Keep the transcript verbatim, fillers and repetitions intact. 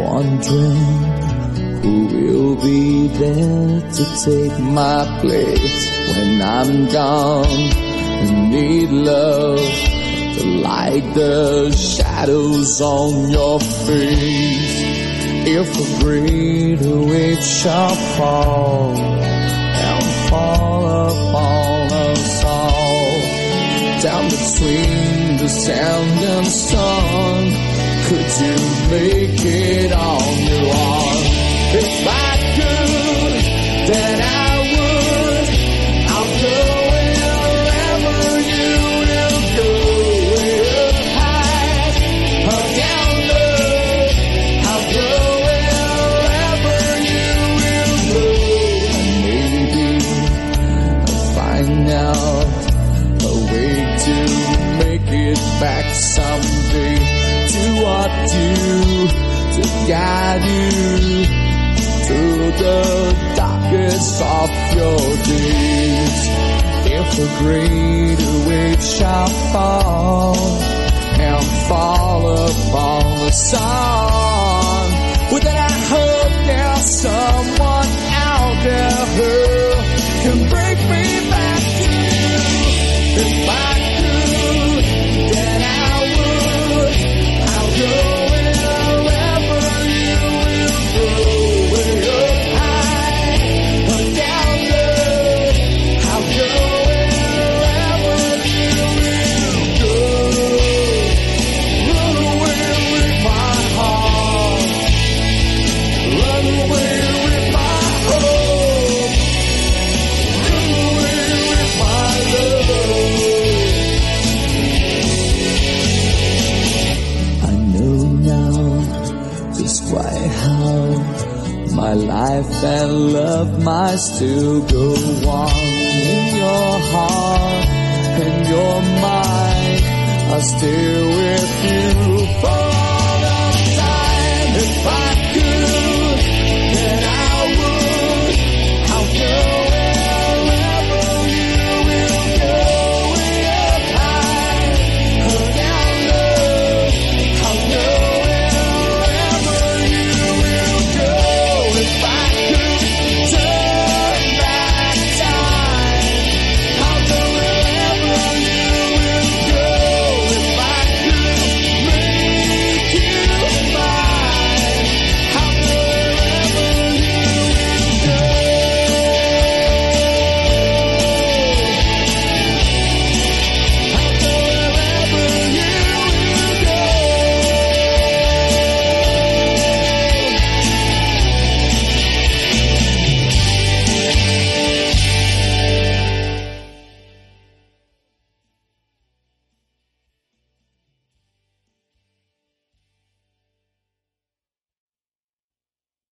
wondering who will be there to take my place when I'm gone. I need love like the shadows on your face. If a greater weight shall fall and fall upon us all, down between the sand and sun, could you make it on your own? If I could, then I would. I'll go wherever you will go. Up high, up down low. I'll go wherever you will go. And maybe I'll find out a way to make it back someday. To what you, to guide you through the darkest of your days. If a greater weight shall fall and fall upon the sun, well then I hope there's someone out there who can bring me back to you. If I could, then I would. I'll go wherever you will go. Way up high, or down low. I'll go wherever you will go. Run away with my heart. Run away with my hope. Run away with my love. I know now just quite how my life and love might still go on. In your heart and your mind, I'll stay with you for all of time. If I could,